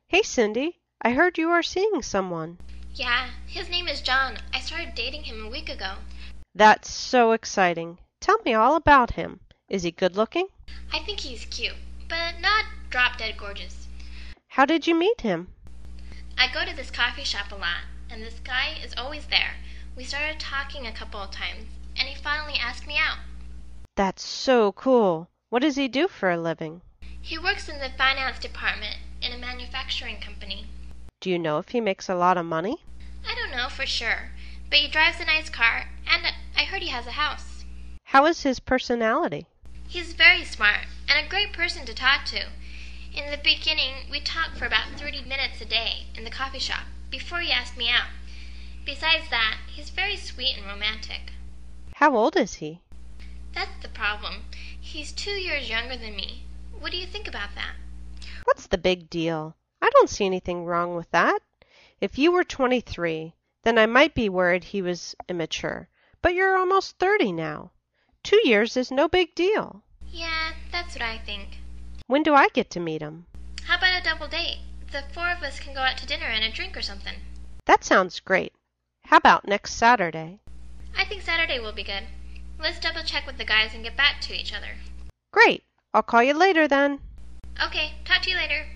Hey, Cindy, I heard you are seeing someone. Yeah, his name is John. I started dating him a week ago. That's so exciting. Tell me all about him. Is he good looking? I think he's cute, but not drop-dead gorgeous. How did you meet him? I go to this coffee shop a lot, and this guy is always there. We started talking a couple of times, and he finally asked me out. That's so cool. What does he do for a living? He works in the finance department in a manufacturing company. Do you know if he makes a lot of money? I don't know for sure, but he drives a nice car, and I heard he has a house. How is his personality? He's very smart and a great person to talk to. In the beginning, we talked for about 30 minutes a day in the coffee shop before he asked me out. Besides that, he's very sweet and romantic. How old is he? That's the problem. He's 2 years younger than me. What do you think about that? What's the big deal? I don't see anything wrong with that. If you were 23, then I might be worried he was immature. But you're almost 30 now. 2 years is no big deal. Yeah, that's what I think. When do I get to meet him? How about a double date? The four of us can go out to dinner and a drink or something. That sounds great. How about next Saturday? I think Saturday will be good. Let's double check with the guys and get back to each other. Great. I'll call you later then. Okay, talk to you later.